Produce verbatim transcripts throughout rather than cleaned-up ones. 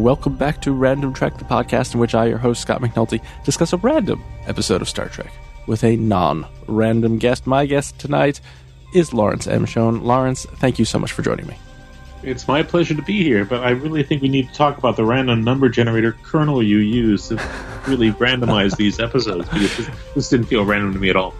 welcome back to Random Trek, the podcast in which I, your host, Scott McNulty, discuss a random episode of Star Trek with a non-random guest. My guest tonight is Lawrence M. Schoen. Lawrence, thank you so much for joining me. It's my pleasure to be here, but I really think we need to talk about the random number generator kernel you use to really randomize these episodes, because this, this didn't feel random to me at all.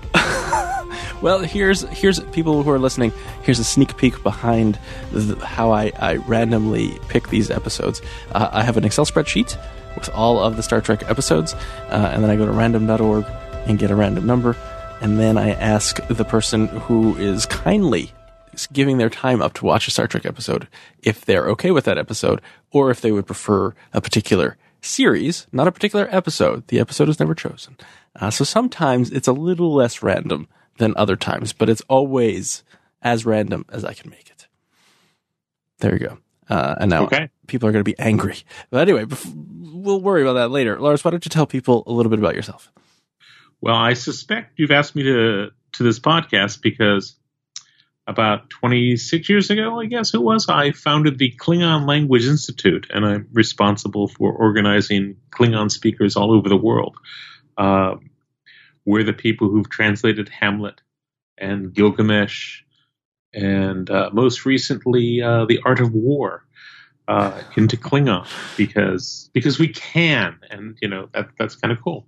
Well, here's here's people who are listening. Here's a sneak peek behind the, how I, I randomly pick these episodes. Uh, I have an Excel spreadsheet with all of the Star Trek episodes, uh, and then I go to random dot org and get a random number, and then I ask the person who is kindly giving their time up to watch a Star Trek episode if they're okay with that episode, or if they would prefer a particular series, not a particular episode. The episode is never chosen. Uh, so sometimes it's a little less random than other times, but it's always as random as I can make it. There you go. Uh, and now okay. People are going to be angry. But anyway, bef- we'll worry about that later. Lars, why don't you tell people a little bit about yourself? Well, I suspect you've asked me to to this podcast because about twenty-six years ago, I guess it was, I founded the Klingon Language Institute, and I'm responsible for organizing Klingon speakers all over the world. Uh, We're the people who've translated Hamlet and Gilgamesh and uh, most recently uh, The Art of War uh, into Klingon because because we can, and you know that that's kind of cool.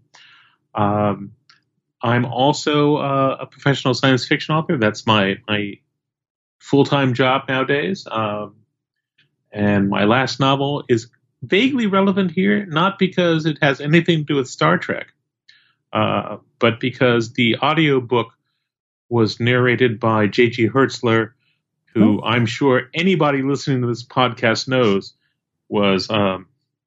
Um, I'm also uh, a professional science fiction author. That's my my full time job nowadays. Um, and my last novel is vaguely relevant here, not because it has anything to do with Star Trek. Uh, but because the audiobook was narrated by J G Hertzler, who oh. I'm sure anybody listening to this podcast knows was um,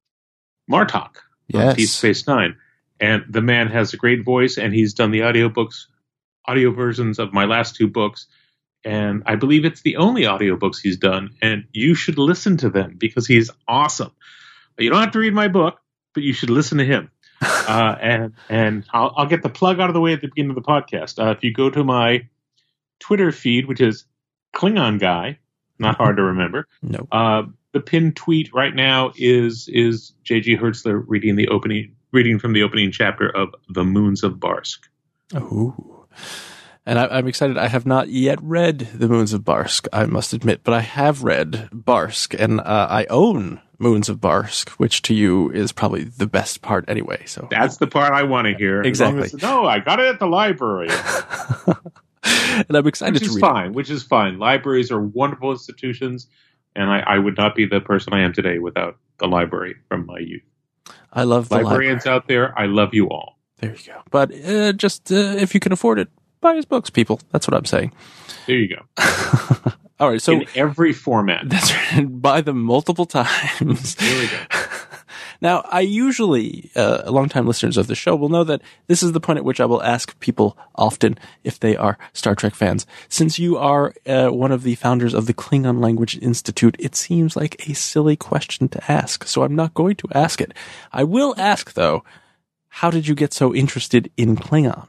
Martok yes. on Deep Space Nine. And the man has a great voice, and he's done the audiobooks, audio versions of my last two books. And I believe it's the only audiobooks he's done, and you should listen to them because he's awesome. You don't have to read my book, but you should listen to him. uh, and and I'll, I'll get the plug out of the way at the beginning of the podcast. Uh, if you go to my Twitter feed, which is Klingon Guy, not hard to remember. No. Uh, the pinned tweet right now is is J G Hertzler reading the opening, reading from the opening chapter of The Moons of Barsk. Oh, and I, I'm excited. I have not yet read The Moons of Barsk, I must admit, but I have read Barsk, and uh, I own Moons of Barsk, which to you is probably the best part anyway. So that's the part I want to hear. Exactly. As as, no, I got it at the library. And I'm excited which to is read fine, it. Which is fine. Libraries are wonderful institutions, and I, I would not be the person I am today without the library from my youth. I love the librarians library. out there. I love you all. There you go. But uh, just uh, if you can afford it, buy his books, people. That's what I'm saying. There you go. All right. So in every format. That's right. Buy them multiple times. There we go. Now, I usually, uh, longtime listeners of the show will know that this is the point at which I will ask people often if they are Star Trek fans. Since you are uh, one of the founders of the Klingon Language Institute, it seems like a silly question to ask, so I'm not going to ask it. I will ask, though, how did you get so interested in Klingon?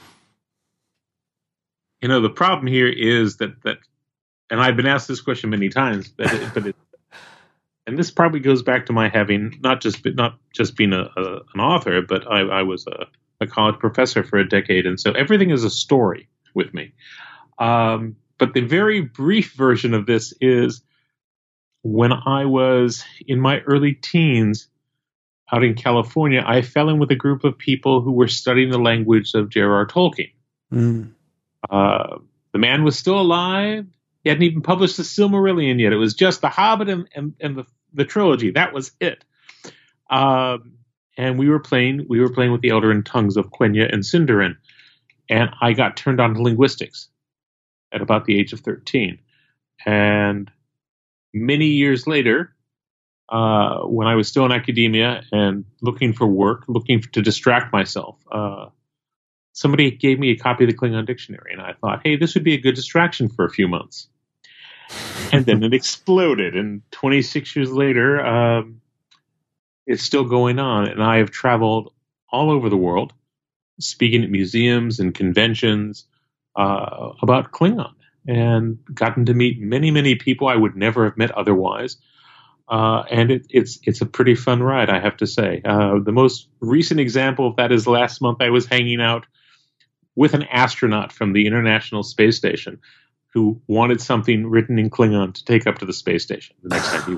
You know, the problem here is that, that and I've been asked this question many times, but it, but it, and this probably goes back to my having not just not just being a, a, an author, but I, I was a, a college professor for a decade, and so everything is a story with me. Um, but the very brief version of this is when I was in my early teens out in California, I fell in with a group of people who were studying the language of J R R Tolkien. Mm. Uh, the man was still alive. He hadn't even published the Silmarillion yet. It was just The Hobbit and, and, and the, the trilogy. That was it. Um, and we were playing we were playing with the Eldarin tongues of Quenya and Sindarin. And I got turned on to linguistics at about the age of thirteen. And many years later, uh, when I was still in academia and looking for work, looking to distract myself, uh, somebody gave me a copy of the Klingon Dictionary, and I thought, hey, this would be a good distraction for a few months. And then it exploded, and twenty-six years later, um, it's still going on, and I have traveled all over the world, speaking at museums and conventions uh, about Klingon, and gotten to meet many, many people I would never have met otherwise. Uh, and it, it's it's a pretty fun ride, I have to say. Uh, the most recent example of that is last month I was hanging out with an astronaut from the International Space Station who wanted something written in Klingon to take up to the space station the next time he.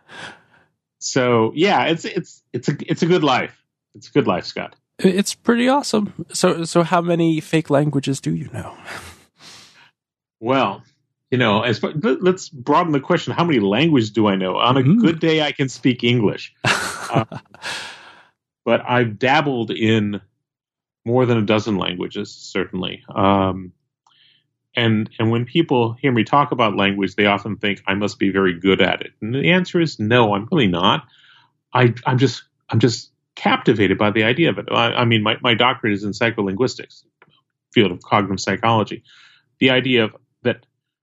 So yeah, it's it's it's a it's a good life. It's a good life, Scott. It's pretty awesome. So so how many fake languages do you know? Well, you know, as let's broaden the question. How many languages do I know? On a mm. good day, I can speak English. uh, but I've dabbled in more than a dozen languages, certainly. Um, and and when people hear me talk about language, they often think I must be very good at it. And the answer is no, I'm really not. I, I'm just I'm just captivated by the idea of it. I, I mean, my, my doctorate is in psycholinguistics, field of cognitive psychology. The idea of that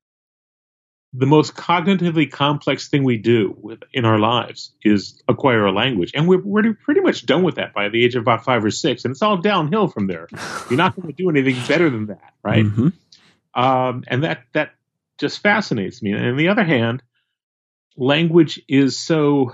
the most cognitively complex thing we do with, in our lives is acquire a language. And we're, we're pretty much done with that by the age of about five or six. And it's all downhill from there. You're not going to do anything better than that, right? Mm-hmm. Um, and that, that just fascinates me. And on the other hand, language is so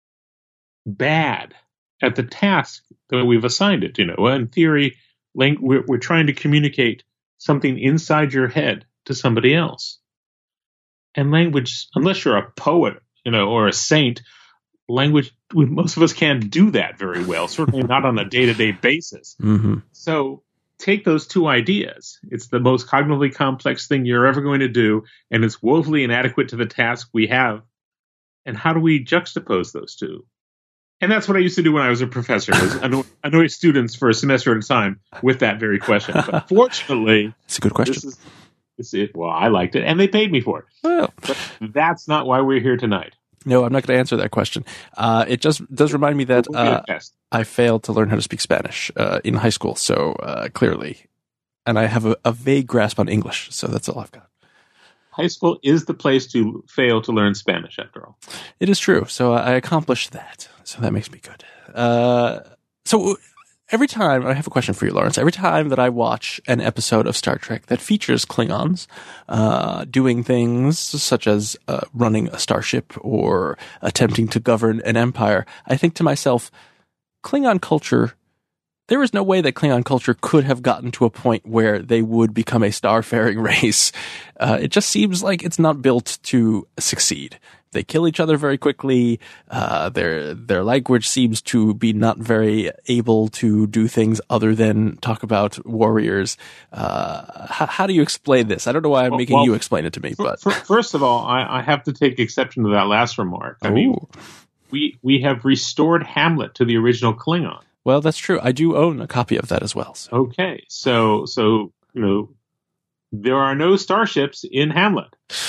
bad at the task that we've assigned it. You know, in theory, lang- we're, we're trying to communicate something inside your head to somebody else. And language, unless you're a poet, you know, or a saint, language, we, most of us can't do that very well, certainly not on a day-to-day basis. Mm-hmm. So take those two ideas. It's the most cognitively complex thing you're ever going to do, and it's woefully inadequate to the task we have. And how do we juxtapose those two? And that's what I used to do when I was a professor, was annoy, annoy students for a semester at a time with that very question. But fortunately, it's a good question. This is, It's it. Well, I liked it, and they paid me for it. Well, but that's not why we're here tonight. No, I'm not going to answer that question. Uh, it just does remind me that uh, I failed to learn how to speak Spanish uh, in high school, so uh, clearly. And I have a, a vague grasp on English, so that's all I've got. High school is the place to fail to learn Spanish, after all. It is true, so I accomplished that, so that makes me good. Uh, so... Every time, I have a question for you, Lawrence. Every time that I watch an episode of Star Trek that features Klingons uh, doing things such as uh, running a starship or attempting to govern an empire, I think to myself, Klingon culture, there is no way that Klingon culture could have gotten to a point where they would become a starfaring race. Uh, it just seems like it's not built to succeed. They kill each other very quickly. Uh, their their language seems to be not very able to do things other than talk about warriors. Uh, how, how do you explain this? I don't know why I'm well, making well, you explain it to me. But first of all, I, I have to take exception to that last remark. I Ooh. mean, we we have restored Hamlet to the original Klingon. Well, that's true. I do own a copy of that as well. So. Okay, so so you know, there are no starships in Hamlet.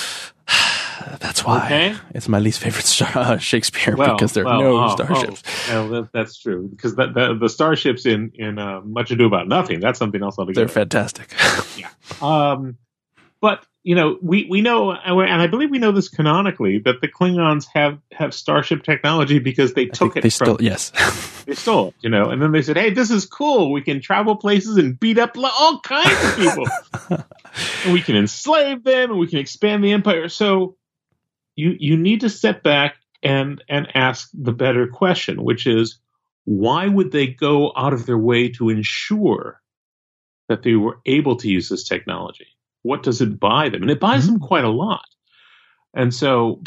That's why okay. It's my least favorite star, uh, Shakespeare well, because there are well, no oh, starships. Oh, well, that, that's true because the, the, the starships in in uh, Much Ado About Nothing, that's something else altogether. They're fantastic. yeah. Um, but you know, we, we know, and I believe we know this canonically, that the Klingons have, have starship technology because they I took it they from. Stole, yes, they stole it. You know, and then they said, "Hey, this is cool. We can travel places and beat up all kinds of people, and we can enslave them, and we can expand the empire." So. You you need to step back and and ask the better question, which is, why would they go out of their way to ensure that they were able to use this technology? What does it buy them? And it buys mm-hmm. them quite a lot. And so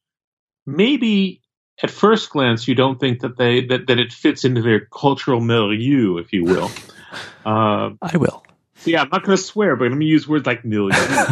maybe at first glance you don't think that they that, that it fits into their cultural milieu, if you will. Uh, I will. So yeah, I'm not going to swear, but I'm going to use words like milieu.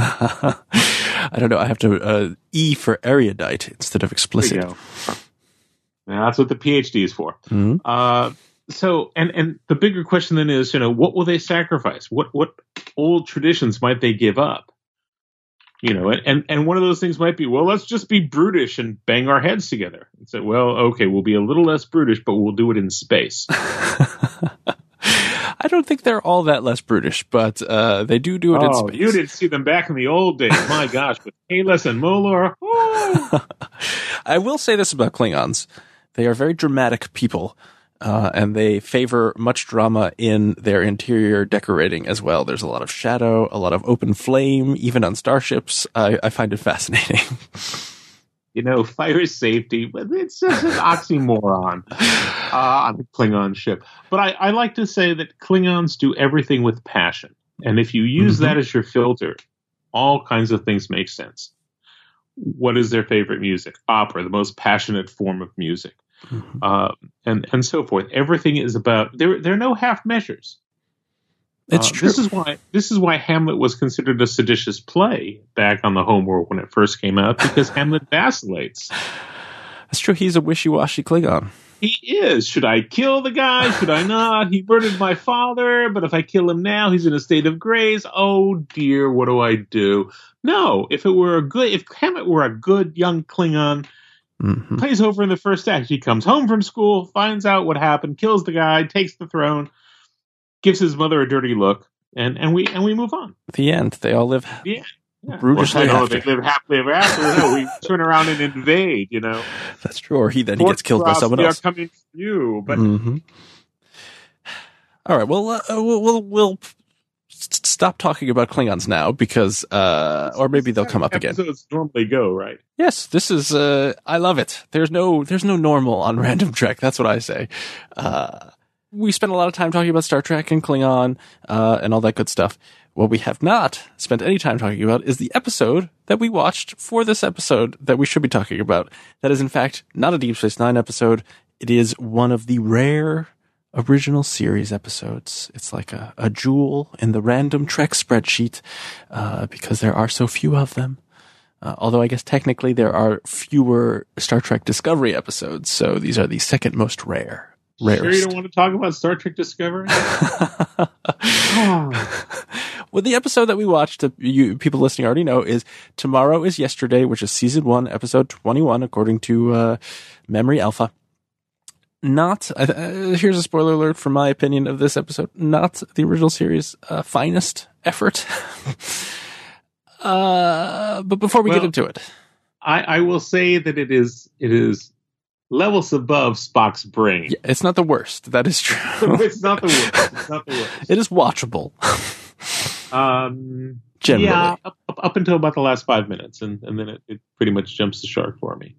I don't know. I have to uh, E for erudite instead of explicit. There you go. Now, that's what the PhD is for. Mm-hmm. Uh, so, and and the bigger question then is, you know, what will they sacrifice? What what old traditions might they give up? You know, and and one of those things might be, well, let's just be brutish and bang our heads together. And say, well, okay, we'll be a little less brutish, but we'll do it in space. I don't think they're all that less brutish, but uh, they do do it oh, in space. You didn't see them back in the old days. My gosh, with Kahless and Molor. I will say this about Klingons. They are very dramatic people, uh, and they favor much drama in their interior decorating as well. There's a lot of shadow, a lot of open flame, even on starships. I, I find it fascinating. you know, fire safety, but it's just an oxymoron uh, on the Klingon ship. But I, I like to say that Klingons do everything with passion. And if you use mm-hmm. that as your filter, all kinds of things make sense. What is their favorite music? Opera, the most passionate form of music. Mm-hmm. Uh, and, and so forth. Everything is about, there, there are no half measures. It's uh, true. This is why this is why Hamlet was considered a seditious play back on the homeworld when it first came out, because Hamlet vacillates. That's true. He's a wishy-washy Klingon. He is. Should I kill the guy? Should I not? He murdered my father, but if I kill him now, he's in a state of grace. Oh dear, what do I do? No, if it were a good, if Hamlet were a good young Klingon, mm-hmm. plays over in the first act. He comes home from school, finds out what happened, kills the guy, takes the throne, gives his mother a dirty look, and, and we and we move on. The end. They all live yeah. yeah. brutishly well, after. They live happily ever after. No, we turn around and invade, you know. That's true. Or he then he gets killed by someone else. We are coming for you. But mm-hmm. All right. Well, uh, we'll, we'll we'll stop talking about Klingons now because, uh, or maybe they'll come up again. Episodes normally go, right? Yes. This is. Uh, I love it. There's no. There's no normal on Random Trek. That's what I say. Uh, We spent a lot of time talking about Star Trek and Klingon uh, and all that good stuff. What we have not spent any time talking about is the episode that we watched for this episode that we should be talking about. That is, in fact, not a Deep Space Nine episode. It is one of the rare original series episodes. It's like a, a jewel in the Random Trek spreadsheet uh, because there are so few of them. Uh, although I guess technically there are fewer Star Trek Discovery episodes, so these are the second most rare. Rarest. Sure you don't want to talk about Star Trek Discovery? Well, the episode that we watched, that you people listening already know, is Tomorrow is Yesterday, which is season one, episode twenty-one, according to uh, Memory Alpha. Not, uh, here's a spoiler alert for my opinion of this episode, not the original series' uh, finest effort. uh, but before we well, get into it. I, I will say that it is it is... levels above Spock's brain. Yeah, it's not the worst. That is true. It's not the worst. It's not the worst. It is watchable. um, Generally. Yeah, up, up, up until about the last five minutes, and, and then it, it pretty much jumps the shark for me.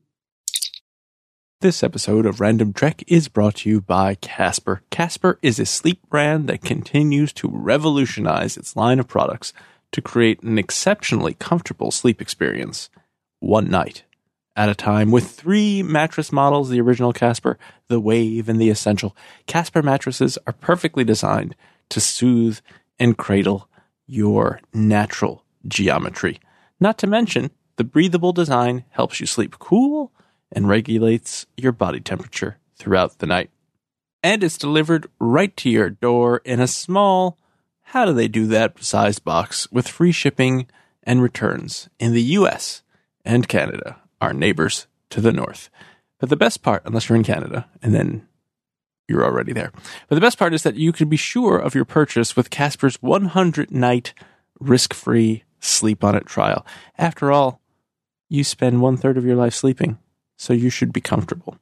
This episode of Random Trek is brought to you by Casper. Casper is a sleep brand that continues to revolutionize its line of products to create an exceptionally comfortable sleep experience. One night at a time, with three mattress models, the original Casper, the Wave, and the Essential. Casper mattresses are perfectly designed to soothe and cradle your natural geometry. Not to mention, the breathable design helps you sleep cool and regulates your body temperature throughout the night. And it's delivered right to your door in a small, how do they do that, sized box with free shipping and returns in the U S and Canada. Our neighbors to the north. But the best part, unless you're in Canada, and then you're already there. But the best part is that you can be sure of your purchase with Casper's one hundred night risk-free sleep on it trial. After all, you spend one third of your life sleeping, so you should be comfortable.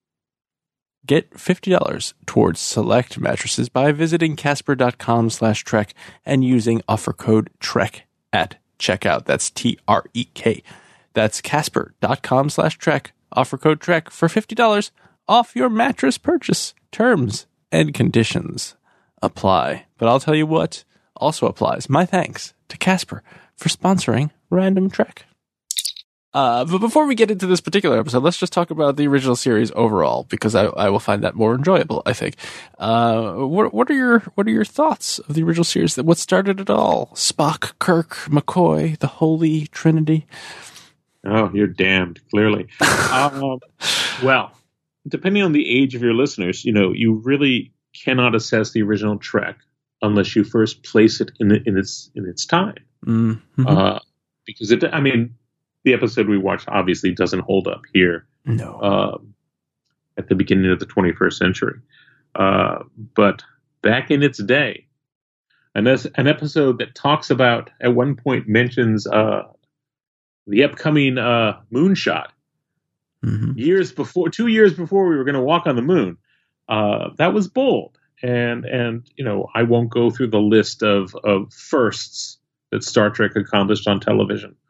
Get fifty dollars towards select mattresses by visiting casper.com slash trek and using offer code TREK at checkout. That's T R E K. That's casper.com slash trek. Offer code TREK for fifty dollars off your mattress purchase. Terms and conditions apply. But I'll tell you what also applies. My thanks to Casper for sponsoring Random Trek. Uh, but before we get into this particular episode, let's just talk about the original series overall, because I, I will find that more enjoyable, I think. Uh, what, what are your what are your thoughts of the original series? What started it all? Spock, Kirk, McCoy, the Holy Trinity. Oh, you're damned, clearly. um, well, depending on the age of your listeners, you know, you really cannot assess the original Trek unless you first place it in, in its in its time. Mm-hmm. Uh, because, it, I mean, the episode we watched obviously doesn't hold up here. No. Um, at the beginning of the twenty-first century. Uh, but back in its day, and there's an episode that talks about, at one point mentions uh, the upcoming uh, moonshot. Mm-hmm. Years before, two years before we were going to walk on the moon. Uh, that was bold. And, and, you know, I won't go through the list of, of firsts that Star Trek accomplished on television.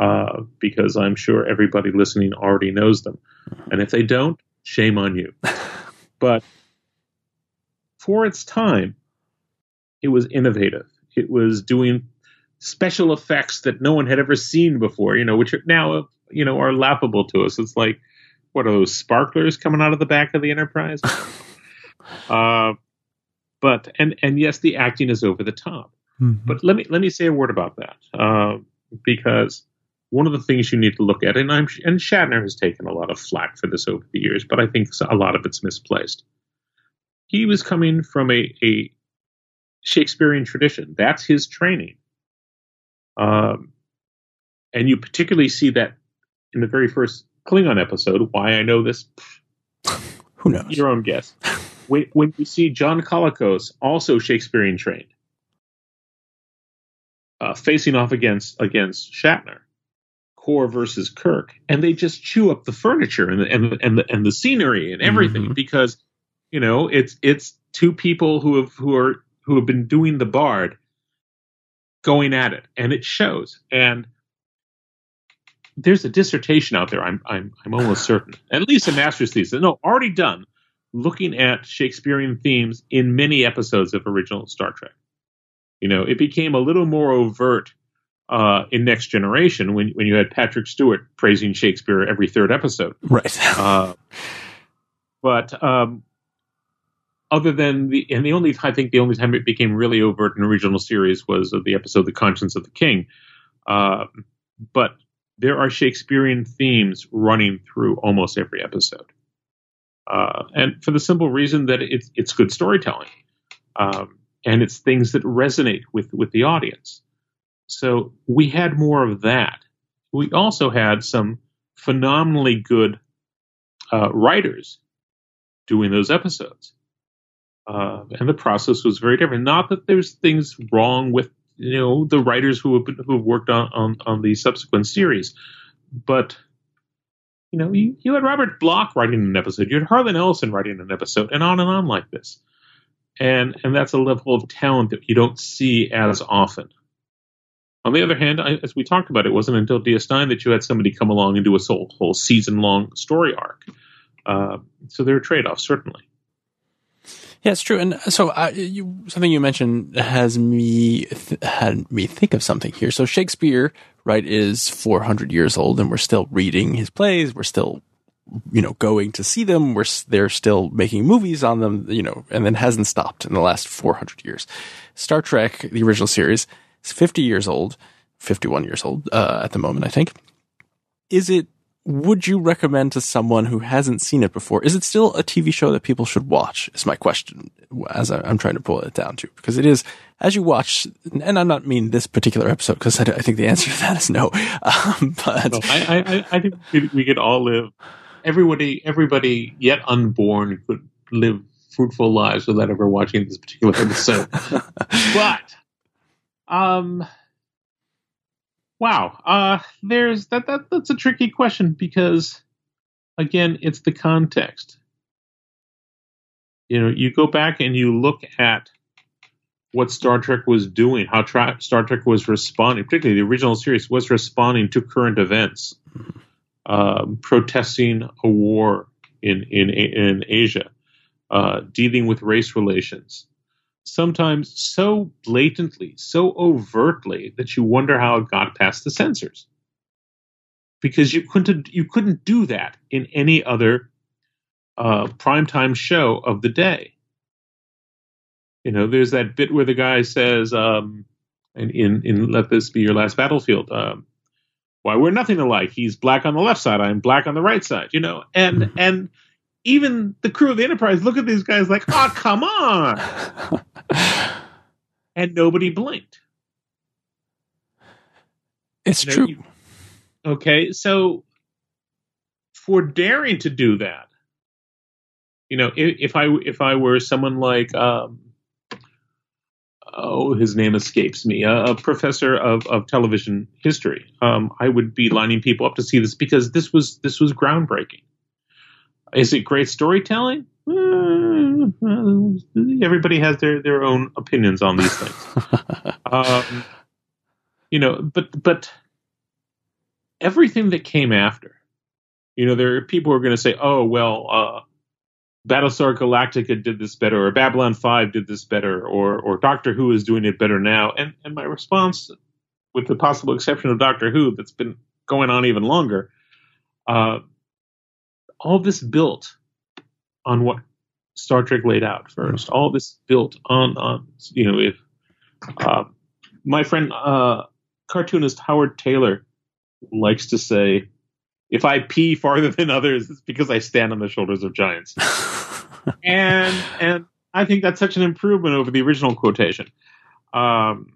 uh, because I'm sure everybody listening already knows them. And if they don't, shame on you. But for its time, it was innovative. It was doing special effects that no one had ever seen before, you know, which are now, you know, are laughable to us. It's like, what are those sparklers coming out of the back of the Enterprise? uh, but and and yes, the acting is over the top. Mm-hmm. But let me let me say a word about that, uh, because one of the things you need to look at, and I'm and Shatner has taken a lot of flack for this over the years, but I think a lot of it's misplaced. He was coming from a, a Shakespearean tradition. That's his training. Um, and you particularly see that in the very first Klingon episode. Why I know this? Who knows? Your own guess. when, when you see John Colicos, also Shakespearean trained, uh, facing off against against Shatner, Core versus Kirk, and they just chew up the furniture and the and the, and the, and the scenery and everything mm-hmm. because you know it's it's two people who have who are who have been doing the Bard going at it, and it shows. And there's a dissertation out there, I'm I'm I'm almost certain, at least a master's thesis, no, already done, looking at Shakespearean themes in many episodes of original Star Trek. You know, it became a little more overt uh, in Next Generation when when you had Patrick Stewart praising Shakespeare every third episode. Right. uh, but um, other than the, and the only, I think the only time it became really overt in original series was the episode The Conscience of the King. Uh, but there are Shakespearean themes running through almost every episode. Uh, and for the simple reason that it's, it's good storytelling. Um, and it's things that resonate with, with the audience. So we had more of that. We also had some phenomenally good uh, writers doing those episodes. Uh, and the process was very different. Not that there's things wrong with, you know, the writers who have been, who have worked on, on, on the subsequent series, but you know, you, you had Robert Bloch writing an episode, you had Harlan Ellison writing an episode, and on and on like this. And and that's a level of talent that you don't see as often. On the other hand, I, as we talked about, it wasn't until D S nine that you had somebody come along and do a whole, whole season-long story arc. Uh, so there are trade-offs, certainly. Yeah, it's true. And so uh, you, something you mentioned has me th- had me think of something here. So Shakespeare, right, is four hundred years old, and we're still reading his plays. We're still, you know, going to see them. We're they're still making movies on them, you know, and then hasn't stopped in the last four hundred years. Star Trek, the original series, is fifty years old, fifty-one years old uh, at the moment, I think. Is it? Would you recommend to someone who hasn't seen it before? Is it still a T V show that people should watch? Is my question as I'm trying to pull it down to, because it is, as you watch, and I'm not mean this particular episode, because I, I think the answer to that is no. Um, but no, I, I, I think we could all live. Everybody, everybody yet unborn could live fruitful lives without ever watching this particular episode. But, um. Wow, uh, there's that, that. That's a tricky question because, again, it's the context. You know, you go back and you look at what Star Trek was doing, how tra- Star Trek was responding, particularly the original series was responding to current events, uh, protesting a war in in in Asia, uh, dealing with race relations. Sometimes so blatantly, so overtly that you wonder how it got past the censors, because you couldn't you couldn't do that in any other uh, primetime show of the day. You know, there's that bit where the guy says, um, in, in in Let This Be Your Last Battlefield, um, "Why, we're nothing alike. He's black on the left side, I'm black on the right side." You know, and and. Even the crew of the Enterprise look at these guys like, "Oh, come on!" And nobody blinked. It's you know, true. You, okay, so for daring to do that, you know, if, if I if I were someone like, um, oh, his name escapes me, a, a professor of, of television history, um, I would be lining people up to see this because this was this was groundbreaking. Is it great storytelling? Uh, everybody has their, their own opinions on these things. um, you know, but but everything that came after. You know, there are people who are going to say, oh, well, uh, Battlestar Galactica did this better, or Babylon five did this better, or or Doctor Who is doing it better now. And and my response, with the possible exception of Doctor Who, that's been going on even longer, uh, all this built on what Star Trek laid out first. All this built on, on you know, if uh, my friend uh, cartoonist Howard Taylor likes to say, if I pee farther than others, it's because I stand on the shoulders of giants. and and I think that's such an improvement over the original quotation. Um,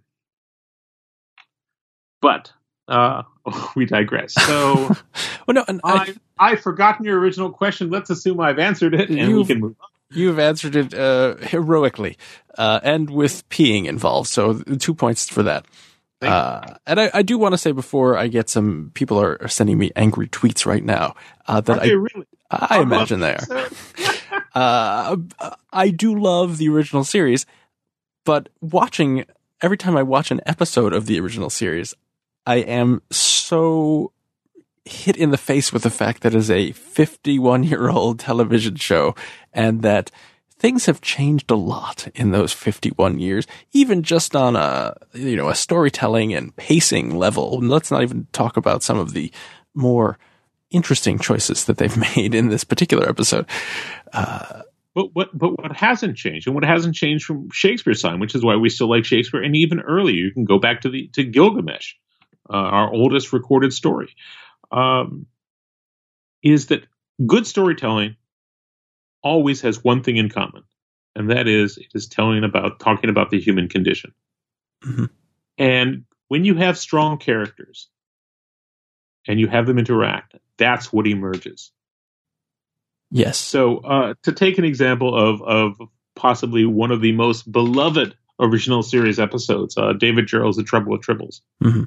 but uh, we digress. So well, no, and I, I, I've forgotten your original question. Let's assume I've answered it, and we can move on. You've answered it uh, heroically, uh, and with peeing involved. So two points for that. Uh, and I, I do want to say before I get some people are, are sending me angry tweets right now uh, that I really? I imagine they are. uh, I do love the original series, but watching every time I watch an episode of the original series, I am so hit in the face with the fact that it is a fifty-one-year-old television show and that things have changed a lot in those fifty-one years, even just on a, you know, a storytelling and pacing level. Let's not even talk about some of the more interesting choices that they've made in this particular episode. Uh, but what, but what hasn't changed, and what hasn't changed from Shakespeare's time, which is why we still like Shakespeare, and even earlier, you can go back to the, to Gilgamesh, uh, our oldest recorded story, um, is that good storytelling always has one thing in common, and that is it is telling about talking about the human condition. Mm-hmm. And when you have strong characters and you have them interact, that's what emerges. Yes. So uh, to take an example of of possibly one of the most beloved original series episodes, uh, David Gerrold's The Trouble with Tribbles. Mm-hmm.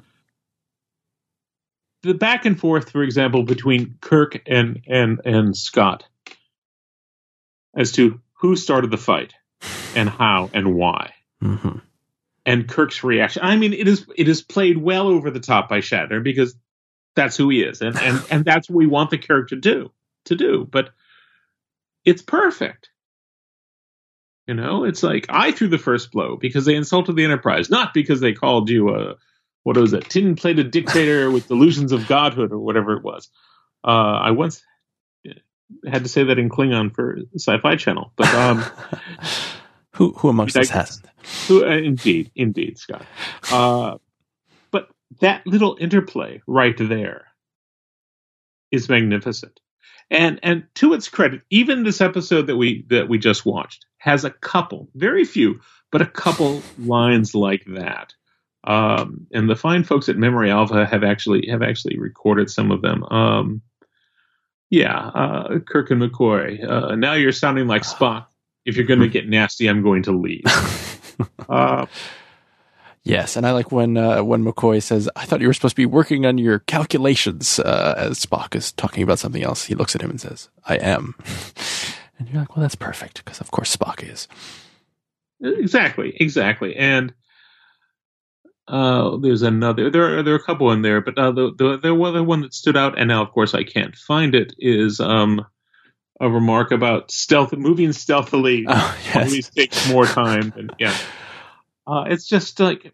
The back and forth, for example, between Kirk and and and Scott as to who started the fight and how and why. Mm-hmm. And Kirk's reaction. I mean, it is it is played well over the top by Shatner because that's who he is. And and, and that's what we want the character to do, to do. But it's perfect. You know, it's like I threw the first blow because they insulted the Enterprise, not because they called you a, what was it, tin-plated dictator with delusions of godhood or whatever it was. Uh, I once had to say that in Klingon for Sci-Fi Channel, but um, who who amongst us hasn't? Who, uh, indeed, indeed, Scott. Uh, but that little interplay right there is magnificent, and and to its credit, even this episode that we that we just watched has a couple, very few, but a couple lines like that. Um, and the fine folks at Memory Alpha have actually have actually recorded some of them. Um, Yeah, uh, Kirk and McCoy. Uh, now you're sounding like Spock. If you're going to get nasty, I'm going to leave. uh, yes, and I like when uh, when McCoy says, "I thought you were supposed to be working on your calculations." Uh, as Spock is talking about something else, he looks at him and says, "I am." And you're like, "Well, that's perfect because, of course, Spock is." Exactly, exactly, and. Uh, there's another. There are there are a couple in there, but uh, the the the other one that stood out, and now of course I can't find it, is um a remark about stealth moving stealthily. Oh, yes. Always takes more time, and yeah, uh, it's just like,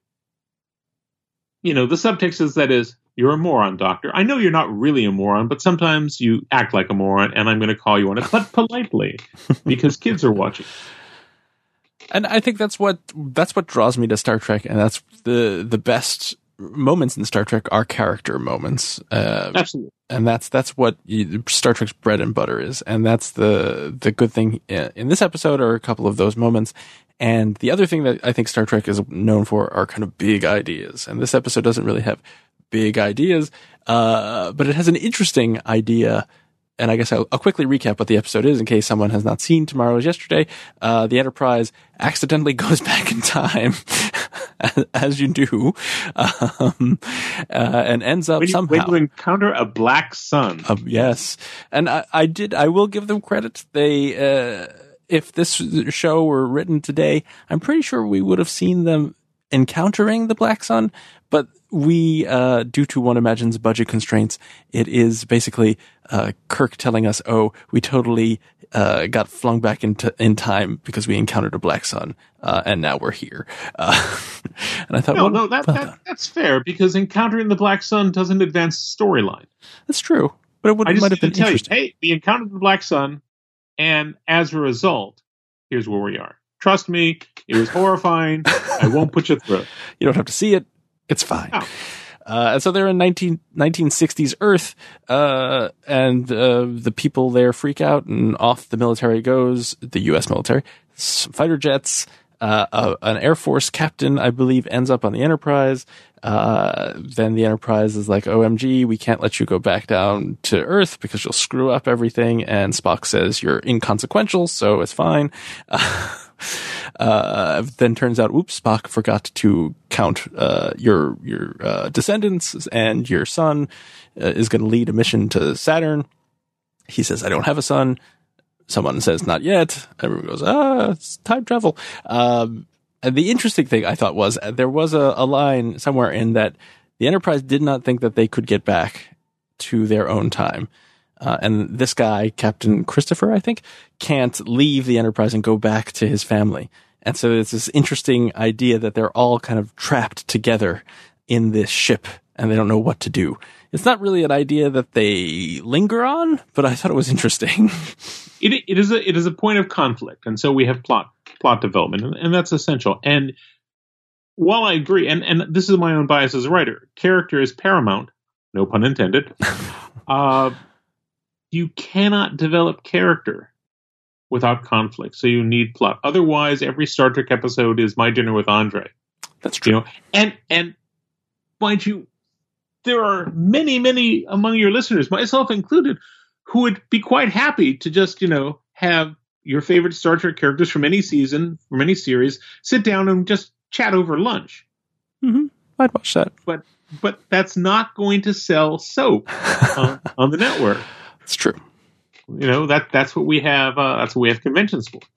you know, the subtext is that is you're a moron, Doctor. I know you're not really a moron, but sometimes you act like a moron, and I'm going to call you on it, but politely, because kids are watching. And I think that's what that's what draws me to Star Trek, and that's the the best moments in Star Trek are character moments. Uh, Absolutely, and that's that's what you, Star Trek's bread and butter is, and that's the the good thing in this episode are a couple of those moments. And the other thing that I think Star Trek is known for are kind of big ideas, and this episode doesn't really have big ideas, uh, but it has an interesting idea. And I guess I'll, I'll quickly recap what the episode is in case someone has not seen Tomorrow is Yesterday. Uh, the Enterprise accidentally goes back in time, as, as you do, um, uh, and ends up when you, somehow. When you encounter a black sun. Uh, yes. And I, I did, I will give them credit. They, uh, if this show were written today, I'm pretty sure we would have seen them encountering the Black Sun, but we, uh, due to One Imagines budget constraints, it is basically uh, Kirk telling us, "Oh, we totally uh, got flung back into in time because we encountered a Black Sun, uh, and now we're here." Uh, and I thought, no, well, no, that, well that that's fair because encountering the Black Sun doesn't advance the storyline. That's true, but it would I just might have need been to tell you, interesting. hey, we encountered the Black Sun, and as a result, here's where we are. Trust me, it was horrifying. I won't put you through it. You don't have to see it. It's fine. Oh. Uh, and so they're in nineteen, nineteen sixties Earth, uh, and uh, the people there freak out, and off the military goes, the U S military, some fighter jets, uh, uh, an Air Force captain, I believe, ends up on the Enterprise. Uh, then the Enterprise is like, O M G, we can't let you go back down to Earth because you'll screw up everything. And Spock says, you're inconsequential, so it's fine. Uh, Uh, then turns out, oops, Spock forgot to count uh, your your uh, descendants, and your son uh, is going to lead a mission to Saturn. He says, I don't have a son. Someone says, not yet. Everyone goes, ah, it's time travel. Um, and the interesting thing I thought was uh, there was a, a line somewhere in that the Enterprise did not think that they could get back to their own time. Uh, and this guy, Captain Christopher, I think, can't leave the Enterprise and go back to his family. And so it's this interesting idea that they're all kind of trapped together in this ship and they don't know what to do. It's not really an idea that they linger on, but I thought it was interesting. It, it is a it is a point of conflict, and so we have plot plot development, and, and that's essential. And while I agree, and, and this is my own bias as a writer, character is paramount, no pun intended. uh, you cannot develop character without conflict, so you need plot. Otherwise, every Star Trek episode is My Dinner with Andre. That's true. You know, and and mind you, there are many, many among your listeners, myself included, who would be quite happy to just, you know, have your favorite Star Trek characters from any season, from any series, sit down and just chat over lunch. Mm-hmm. I'd watch that. But but that's not going to sell soap on, on the network. It's true. You know, that that's what we have. Uh, that's what we have conventions for.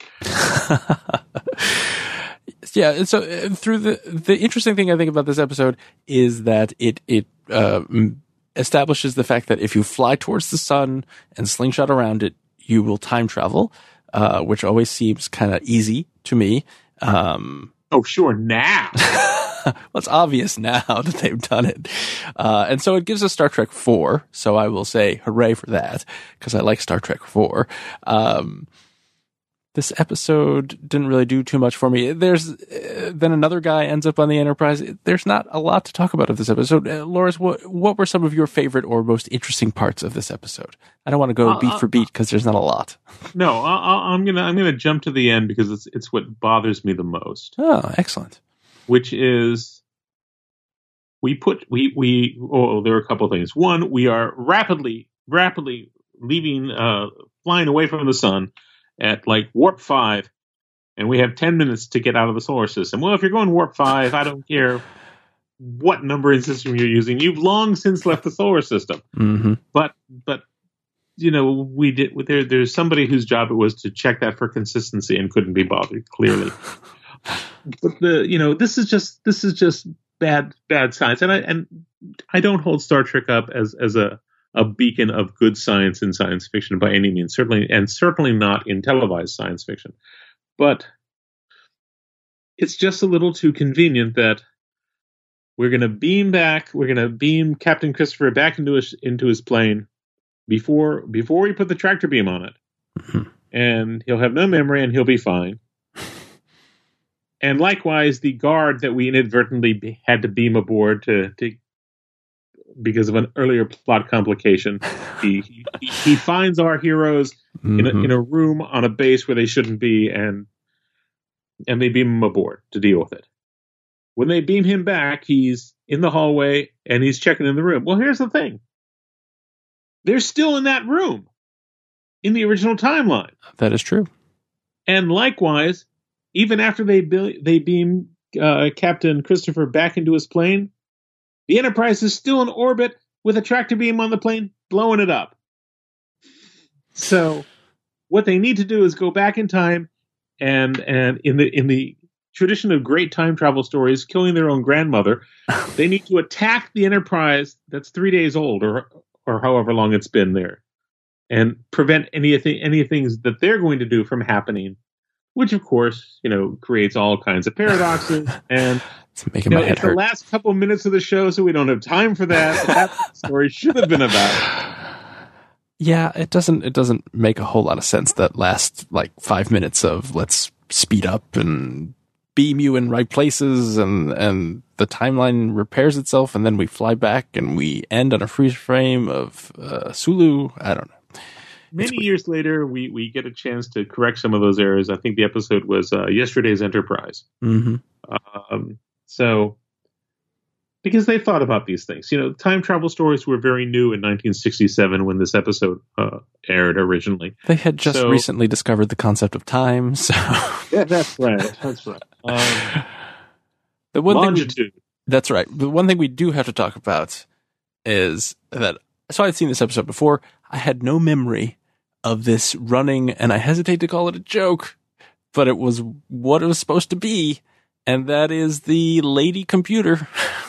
Yeah. And so uh, through the the interesting thing I think about this episode is that it it uh, establishes the fact that if you fly towards the sun and slingshot around it, you will time travel, uh, which always seems kind of easy to me. Um, oh, sure. Now. Well, it's obvious now that they've done it. Uh, and so it gives us Star Trek four. So I will say hooray for that because I like Star Trek four. Um, this episode didn't really do too much for me. There's uh, then another guy ends up on the Enterprise. There's not a lot to talk about of this episode. Uh, Loris, what what were some of your favorite or most interesting parts of this episode? I don't want to go uh, beat uh, for beat because there's not a lot. No, I, I, I'm gonna I'm gonna jump to the end because it's it's what bothers me the most. Oh, excellent. Which is we put we we oh there are a couple of things. One, we are rapidly rapidly leaving uh, flying away from the sun at like warp five, and we have ten minutes to get out of the solar system. Well, if you're going warp five, I don't care what numbering system you're using. You've long since left the solar system. Mm-hmm. But but you know we did there. There's somebody whose job it was to check that for consistency and couldn't be bothered. Clearly. But the you know this is just this is just bad bad science, and I and I don't hold Star Trek up as as a, a beacon of good science in science fiction by any means, certainly and certainly not in televised science fiction. But it's just a little too convenient that we're going to beam back, we're going to beam Captain Christopher back into his into his plane before before we put the tractor beam on it, mm-hmm. and he'll have no memory and he'll be fine. And likewise, the guard that we inadvertently be, had to beam aboard to, to because of an earlier plot complication, he, he he finds our heroes mm-hmm. in a, in a room on a base where they shouldn't be, and and they beam him aboard to deal with it. When they beam him back, he's in the hallway and he's checking in the room. Well, here's the thing: they're still in that room in the original timeline. That is true. And likewise, even after they they beam uh, Captain Christopher back into his plane, the Enterprise is still in orbit with a tractor beam on the plane, blowing it up. So, what they need to do is go back in time, and and in the in the tradition of great time travel stories, killing their own grandmother, they need to attack the Enterprise that's three days old, or or however long it's been there, and prevent anything, any things that they're going to do from happening. Which, of course, you know, creates all kinds of paradoxes. And it's making you know, my head it's hurt. the last couple of minutes of the show, so we don't have time for that. But that's what the story should have been about. Yeah, it doesn't. It doesn't make a whole lot of sense. That last like five minutes of let's speed up and beam you in right places, and and the timeline repairs itself, and then we fly back and we end on a freeze frame of uh, Sulu. I don't know. Many years later, we, we get a chance to correct some of those errors. I think the episode was uh, Yesterday's Enterprise. Mm-hmm. Um, so, because they thought about these things. You know, time travel stories were very new in nineteen sixty-seven when this episode uh, aired originally. They had just so, recently discovered the concept of time, so... Yeah, that's right. That's right. Um, the one longitude. Thing we, that's right. The one thing we do have to talk about is that... So I'd seen this episode before. I had no memory of this running, and I hesitate to call it a joke, but it was what it was supposed to be, and that is the lady computer.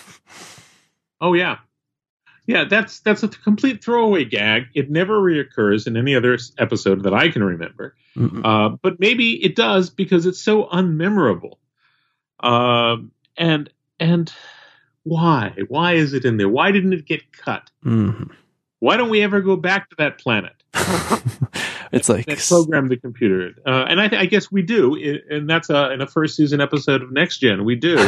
Oh, yeah. Yeah, that's that's a complete throwaway gag. It never reoccurs in any other episode that I can remember. Uh, but maybe it does because it's so unmemorable. Um, and and why? Why is it in there? Why didn't it get cut? Mm-hmm. Why don't we ever go back to that planet? It's like that program the computer, uh, and I, th- I guess we do, and that's a, in a first season episode of Next Gen. We do,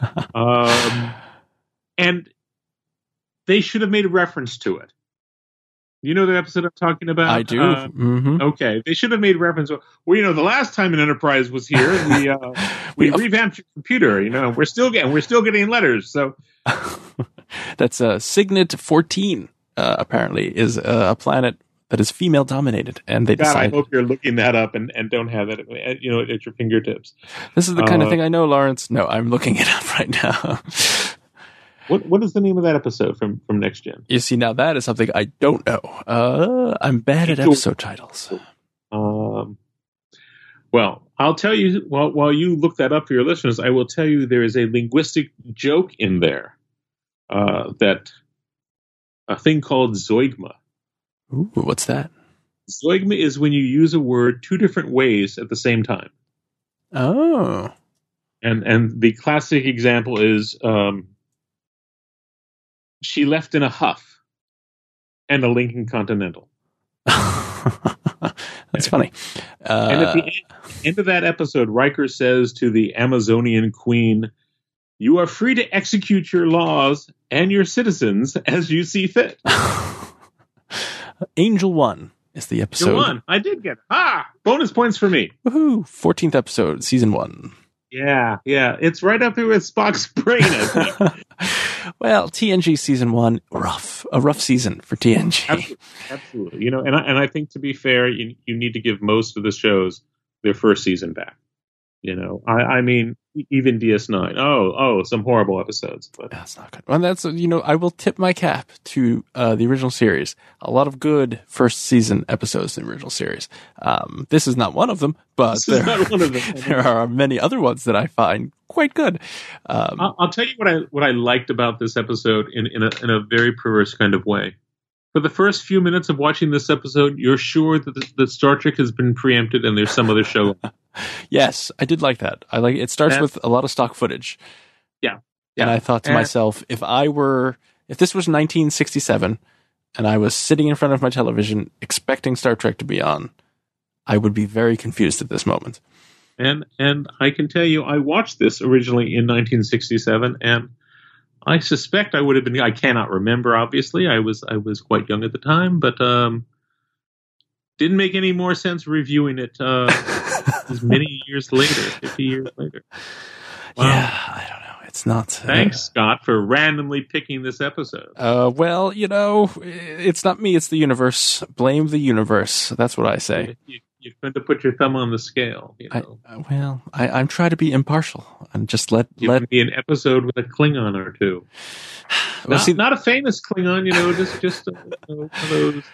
um, and they should have made a reference to it. You know the episode I'm talking about? I do. Uh, mm-hmm. Okay, they should have made reference. To, well, you know, the last time an Enterprise was here, we uh, we we revamped your computer. You know, we're still getting we're still getting letters. So that's uh, Signet fourteen. Uh, apparently, is uh, a planet that is female dominated, and they God, decided. I hope you're looking that up and, and don't have that, at, you know, at your fingertips. This is the kind uh, of thing I know, Lawrence. No, I'm looking it up right now. what what is the name of that episode from, from Next Gen? You see, now that is something I don't know. Uh, I'm bad at episode titles. Um, well, I'll tell you, while, while you look that up for your listeners, I will tell you there is a linguistic joke in there uh, that a thing called zoigma. Ooh, what's that? Zoigma is when you use a word two different ways at the same time. Oh. And and the classic example is um, she left in a huff and a Lincoln Continental. That's funny. Uh, and at the end, end of that episode, Riker says to the Amazonian queen, "You are free to execute your laws and your citizens as you see fit." Angel One is the episode. Angel One. I did get it. Ah, bonus points for me. Woohoo! fourteenth episode, season one. Yeah, yeah. It's right up there with Spock's brain, I think. Well, T N G season one, rough. A rough season for T N G. Absolutely. Absolutely. You know, and I, and I think to be fair, you, you need to give most of the shows their first season back. You know, I, I mean, even D S nine. Oh, oh, some horrible episodes. But that's not good. Well, that's, you know, I will tip my cap to uh, the original series. A lot of good first season episodes in the original series. Um, this is not one of them, but this there, is not one of them. there are many other ones that I find quite good. Um, I'll, I'll tell you what I what I liked about this episode in in a, in a very perverse kind of way. For the first few minutes of watching this episode, you're sure that, the, that Star Trek has been preempted and there's some other show. Yes, I did like that. I like it. Starts That's, with a lot of stock footage. Yeah, yeah. And I thought to and, myself, if I were, if this was nineteen sixty-seven, and I was sitting in front of my television expecting Star Trek to be on, I would be very confused at this moment. And and I can tell you, I watched this originally in nineteen sixty-seven, and I suspect I would have been. I cannot remember. Obviously, I was I was quite young at the time, but um, didn't make any more sense reviewing it uh, as many years later, fifty years later. Wow. Yeah, I don't know. It's not. Thanks, uh, Scott, for randomly picking this episode. Uh, well, you know, it's not me; it's the universe. Blame the universe. That's what I say. You, you couldn't have put your thumb on the scale. You know? I, uh, well, I, I'm trying to be impartial and just let Give let me an episode with a Klingon or two. well, not, see, not a famous Klingon, you know, just just uh, one of those.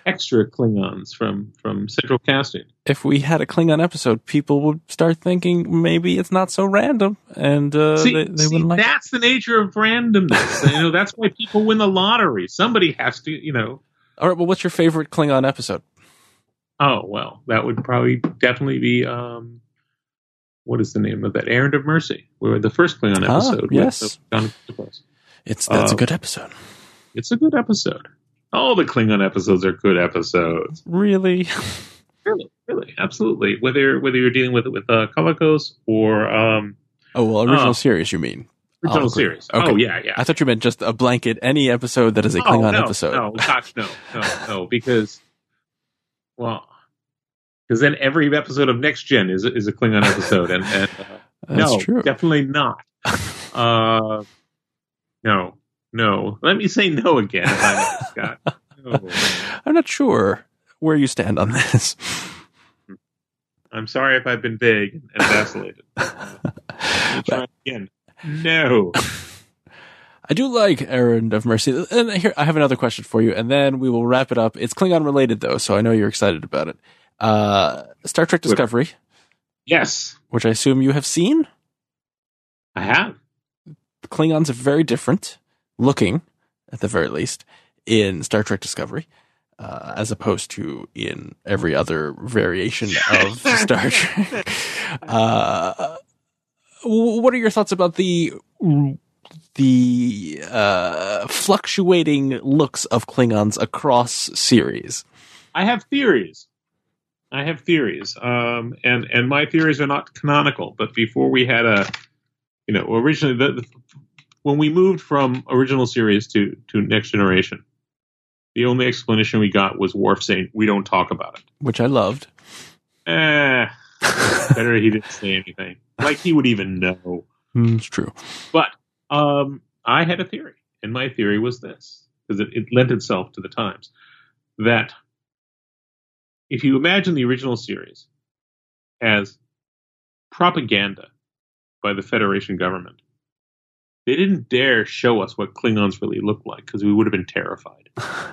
extra Klingons from, from Central Casting. If we had a Klingon episode, people would start thinking maybe it's not so random, and uh, see, they, they see, wouldn't like. That's the nature of randomness. You know, that's why people win the lottery. Somebody has to, you know. All right. Well, what's your favorite Klingon episode? Oh well, that would probably definitely be. Um, what is the name of that? Errand of Mercy, where the first Klingon episode. Ah, yes, with John Cleese. It's that's uh, a good episode. It's a good episode. All the Klingon episodes are good episodes. Really, really, really, absolutely. Whether whether you're dealing with with uh, Kalikos or um, oh well, original uh, series, you mean? Original series. Okay. Oh yeah, yeah. I thought you meant just a blanket any episode that is a Klingon oh, no, episode. No, gosh, no, no, no, because well, because then every episode of Next Gen is is a Klingon episode, and, and uh, That's no, true. definitely not. Uh, no, no. Let me say no again, Scott. No. I'm not sure where you stand on this. I'm sorry if I've been vague and vacillated. Let me try again. No. I do like Errand of Mercy. And here, I have another question for you, and then we will wrap it up. It's Klingon related, though, so I know you're excited about it. Uh, Star Trek Discovery. Yes. Which I assume you have seen? I have. The Klingons are very different looking, at the very least, in Star Trek Discovery, uh, as opposed to in every other variation of Star Trek. Uh, what are your thoughts about the the uh, fluctuating looks of Klingons across series? I have theories. I have theories, um, and and my theories are not canonical. But before we had a, you know, originally the, the, when we moved from original series to to Next Generation, the only explanation we got was Worf saying we don't talk about it, which I loved. Eh, better he didn't say anything. Like he would even know. Mm, it's true. But um, I had a theory, and my theory was this, because it, it lent itself to the times, that if you imagine the original series as propaganda by the Federation government, they didn't dare show us what Klingons really looked like because we would have been terrified.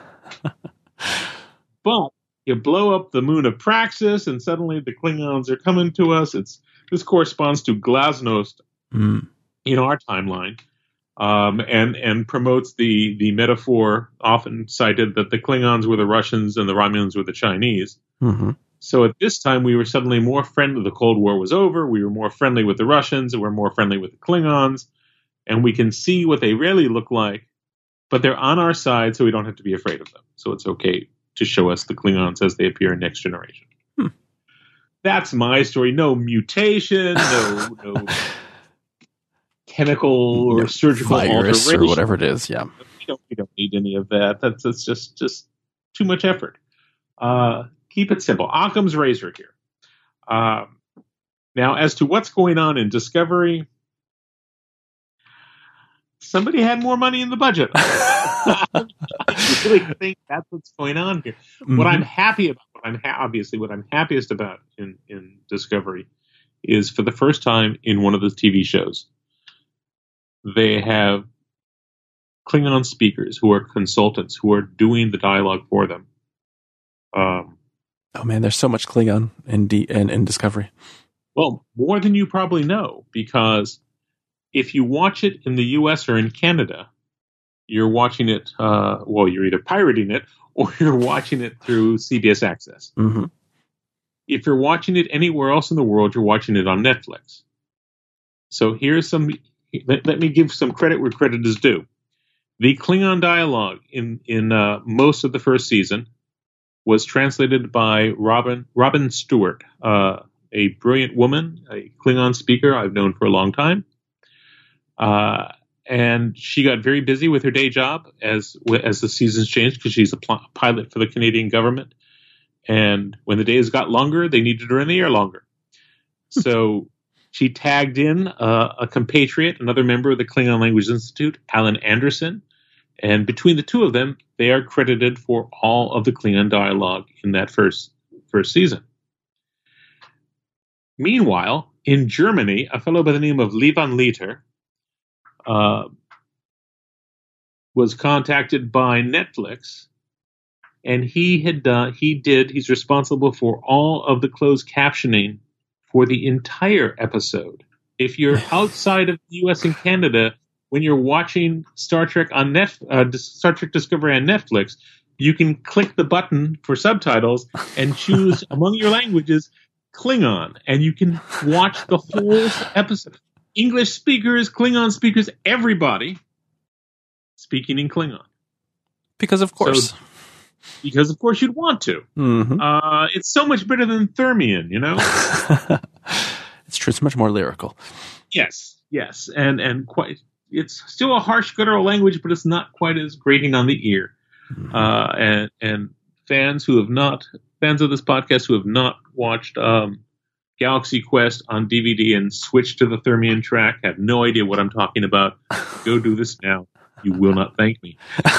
But you blow up the moon of Praxis, and suddenly the Klingons are coming to us. It's this corresponds to Glasnost mm. in our timeline, um, and and promotes the the metaphor often cited that the Klingons were the Russians and the Romulans were the Chinese. Mm-hmm. So at this time, we were suddenly more friendly. The Cold War was over. We were more friendly with the Russians, and we're more friendly with the Klingons, and we can see what they really look like. But they're on our side, so we don't have to be afraid of them. So it's okay to show us the Klingons as they appear in Next Generation. Hmm. That's my story. No mutation, no, no chemical or no surgical virus alteration or whatever it is. Yeah, we don't, we don't need any of that. That's, that's just just too much effort. Uh, keep it simple. Occam's razor here. Um, now, as to what's going on in Discovery, somebody had more money in the budget. I really think that's what's going on here. Mm-hmm. What I'm happy about, what I'm ha- obviously what I'm happiest about in, in Discovery is for the first time in one of the T V shows, they have Klingon speakers who are consultants who are doing the dialogue for them. Um, oh man, there's so much Klingon in, D- in, in Discovery. Well, more than you probably know, because if you watch it in the U S or in Canada, you're watching it, uh, well, you're either pirating it or you're watching it through C B S Access. Mm-hmm. If you're watching it anywhere else in the world, you're watching it on Netflix. So here's some, let, let me give some credit where credit is due. The Klingon dialogue in, in uh, most of the first season was translated by Robin, Robin Stewart, uh, a brilliant woman, a Klingon speaker I've known for a long time. Uh, and she got very busy with her day job as as the seasons changed because she's a pl- pilot for the Canadian government. And when the days got longer, they needed her in the air longer. So she tagged in uh, a compatriot, another member of the Klingon Language Institute, Alan Anderson. And between the two of them, they are credited for all of the Klingon dialogue in that first first season. Meanwhile, in Germany, a fellow by the name of Levan Leiter Uh, was contacted by Netflix and he had done. He did. He's responsible for all of the closed captioning for the entire episode. If you're outside of the U S and Canada, when you're watching Star Trek on Net, uh, Star Trek Discovery on Netflix, you can click the button for subtitles and choose among your languages Klingon, and you can watch the whole episode. English speakers, Klingon speakers, everybody speaking in Klingon. Because of course. So, because of course you'd want to. Mm-hmm. Uh, it's so much better than Thermian, you know? It's true. It's much more lyrical. Yes, yes. And, and quite, it's still a harsh, guttural language, but it's not quite as grating on the ear. Mm-hmm. Uh, and, and fans who have not, fans of this podcast who have not watched um, Galaxy Quest on D V D and switched to the Thermian track have no idea what I'm talking about. Go do this now. You will not thank me.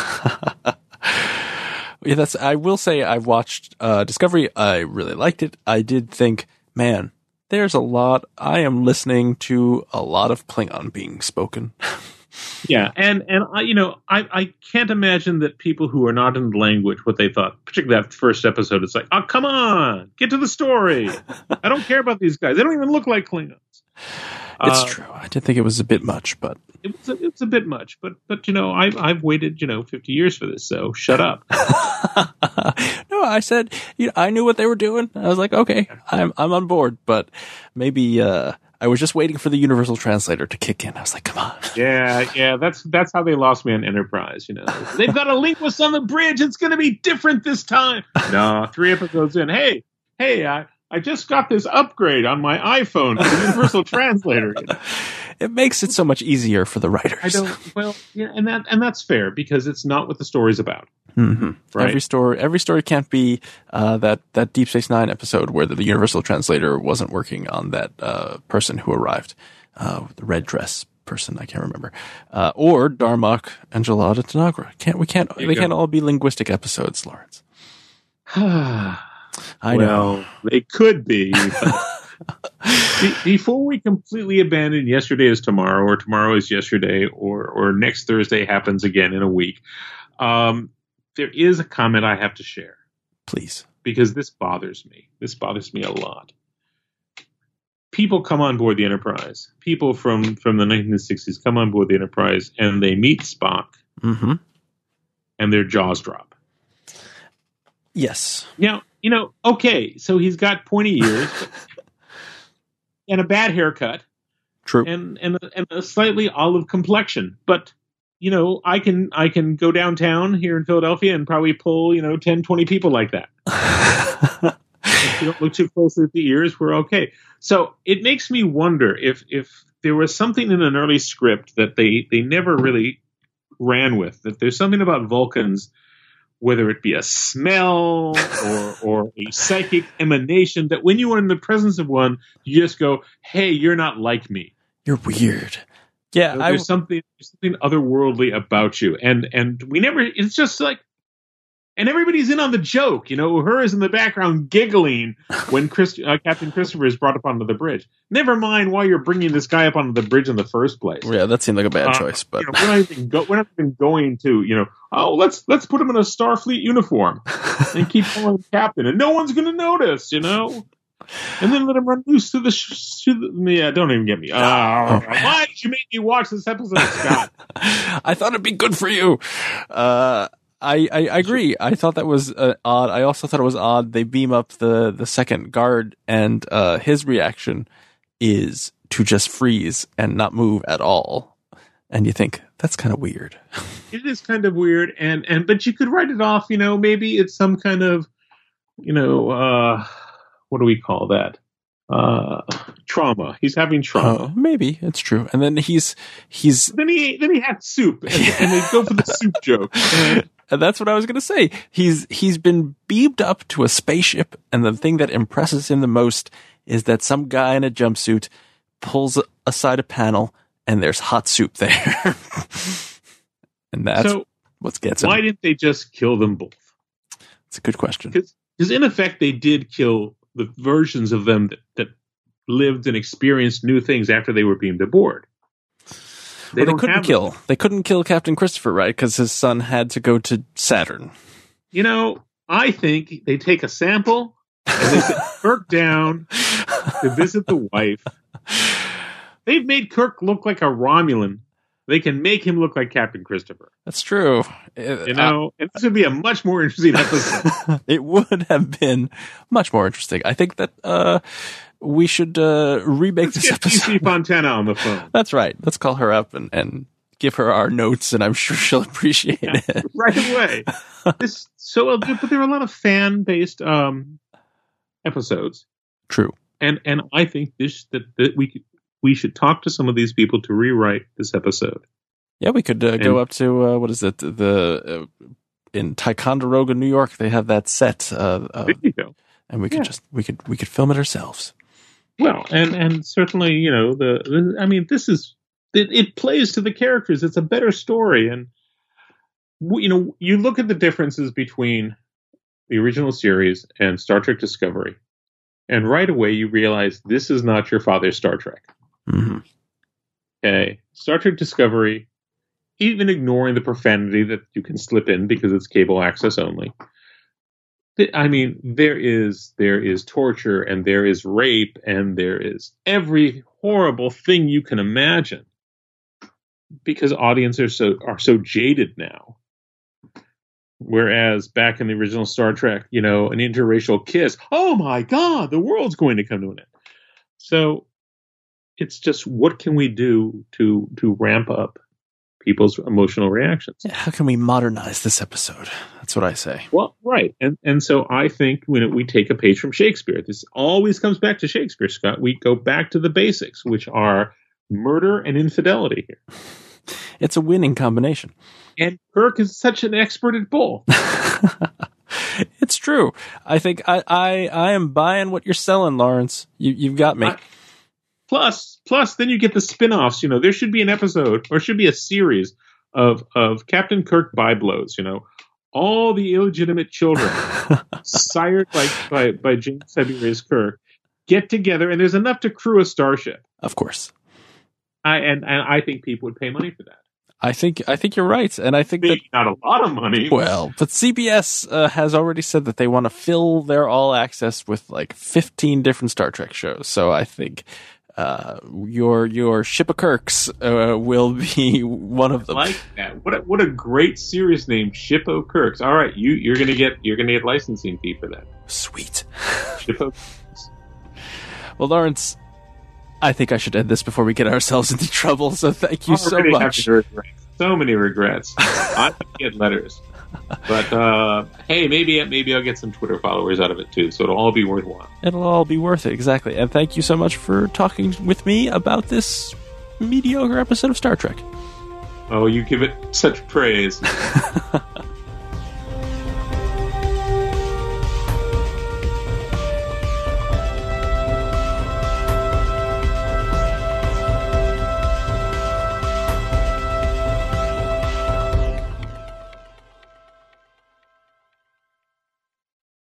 Yeah, that's. I will say I've watched uh, Discovery. I really liked it. I did think, man, there's a lot. I am listening to a lot of Klingon being spoken. Yeah, and and I, you know, I, I can't imagine that people who are not in the language, what they thought, particularly that first episode, it's like, oh, come on, get to the story. I don't care about these guys. They don't even look like Klingons. It's uh, true. I did think it was a bit much, but it was a, it was a bit much. But but you know, I've I've waited you know fifty years for this, so shut up. No, I said you know, I knew what they were doing. I was like, okay, I'm I'm on board. But maybe uh, I was just waiting for the universal translator to kick in. I was like, come on. Yeah, yeah, that's that's how they lost me on Enterprise. You know, they've got a linguist on the bridge. It's going to be different this time. No, three episodes in, hey, hey, I. I just got this upgrade on my iPhone for the Universal Translator. You know? It makes it so much easier for the writers. I don't. Well, yeah, and that and that's fair because it's not what the story's about. Mm-hmm. Right? Every story, every story can't be uh, that that Deep Space Nine episode where the, the Universal Translator wasn't working on that uh, person who arrived, uh, the red dress person. I can't remember, uh, or Darmok and Jalad and Tanagra. Can't we can't they go. Can't all be linguistic episodes, Lawrence. I well, know. They could be. Be- before we completely abandon yesterday is tomorrow, or tomorrow is yesterday, or or next Thursday happens again in a week, um, there is a comment I have to share. Please. Because this bothers me. This bothers me a lot. People come on board the Enterprise. People from, from the nineteen sixties come on board the Enterprise, and they meet Spock, mm-hmm. and their jaws drop. Yes. Now, you know, okay, so he's got pointy ears and a bad haircut. True. And and a, and a slightly olive complexion. But, you know, I can I can go downtown here in Philadelphia and probably pull, you know, ten, twenty people like that. If you don't look too closely at the ears, we're okay. So it makes me wonder if if there was something in an early script that they, they never really ran with, that there's something about Vulcans, whether it be a smell or or a psychic emanation, that when you are in the presence of one, you just go, hey, you're not like me. You're weird. Yeah. So there's I, something there's something otherworldly about you. And and we never, it's just like, and everybody's in on the joke. You know, Uhura is in the background giggling when Chris, uh, Captain Christopher is brought up onto the bridge. Never mind why you're bringing this guy up onto the bridge in the first place. Yeah, that seemed like a bad uh, choice. But you know, we're, not even go, we're not even going to, you know, oh, let's let's put him in a Starfleet uniform and keep calling him Captain, and no one's going to notice, you know. And then let him run loose to the. Sh- to the yeah, don't even get me. Oh, oh, why did you make me watch this episode, Scott? I thought it'd be good for you. Uh, I, I, I agree. I thought that was uh, odd. I also thought it was odd. They beam up the, the second guard, and uh, his reaction is to just freeze and not move at all. And you think, that's kind of weird. It is kind of weird, and, and but you could write it off. You know, maybe it's some kind of, you know, uh, what do we call that? Uh, trauma. He's having trauma. Oh, maybe it's true. And then he's he's then he then he had soup, and, and they go for the soup joke. And, And that's what I was going to say. He's he's been beamed up to a spaceship, and the thing that impresses him the most is that some guy in a jumpsuit pulls aside a panel, and there's hot soup there. And that's so what gets him. Why didn't they just kill them both? It's a good question. Because in effect, they did kill the versions of them that, that lived and experienced new things after they were beamed aboard. They, well, they couldn't kill. Them. They couldn't kill Captain Christopher, right? Because his son had to go to Saturn. You know, I think they take a sample and they sit Kirk down to visit the wife. They've made Kirk look like a Romulan. They can make him look like Captain Christopher. That's true. You know, uh, and this would be a much more interesting episode. It would have been much more interesting. I think that uh, we should uh, remake Let's this get episode. P C Fontana on the phone. That's right. Let's call her up and, and give her our notes, and I'm sure she'll appreciate yeah, it right away. This so, but there are a lot of fan-based um, episodes. True, and and I think this that, that we could. We should talk to some of these people to rewrite this episode. Yeah, we could uh, go up to uh, what is it? The uh, in Ticonderoga, New York. They have that set, uh, uh, there you go. And we could yeah. just we could we could film it ourselves. Well, and and certainly, you know, the, the I mean, this is it, it plays to the characters. It's a better story, and you know, you look at the differences between the original series and Star Trek Discovery, and right away you realize this is not your father's Star Trek. Mm-hmm. Okay, Star Trek Discovery, even ignoring the profanity that you can slip in because it's cable access only. I mean, there is there is torture and there is rape and there is every horrible thing you can imagine because audiences are so are so jaded now. Whereas back in the original Star Trek, you know, an interracial kiss, oh my God, the world's going to come to an end. So it's just, what can we do to to ramp up people's emotional reactions? Yeah, how can we modernize this episode? That's what I say. Well, right. And and so I think when we take a page from Shakespeare, this always comes back to Shakespeare, Scott. We go back to the basics, which are murder and infidelity here. It's a winning combination. And Kirk is such an expert at both. It's true. I think I, I, I am buying what you're selling, Lawrence. You, you've got me. I, plus, plus, then you get the spin-offs. You know, there should be an episode, or should be a series of of Captain Kirk byblows. You know, all the illegitimate children sired by by, by James Tiberius Kirk get together, and there's enough to crew a starship. Of course. I and, and I think people would pay money for that. I think I think you're right, and I think Maybe that not a lot of money. Well, but C B S uh, has already said that they want to fill their all access with like fifteen different Star Trek shows. So I think uh, your your Ship of Kirks uh, will be one of them. I like that. What a, what a great series name, Ship of Kirks. All right, you you're gonna get you're gonna get licensing fee for that. Sweet. Ship of Kirks. Well, Lawrence, I think I should end this before we get ourselves into trouble. So thank you so much. So many regrets. I get letters, but uh, hey, maybe maybe I'll get some Twitter followers out of it too. So it'll all be worthwhile. It'll all be worth it, exactly. And thank you so much for talking with me about this mediocre episode of Star Trek. Oh, you give it such praise.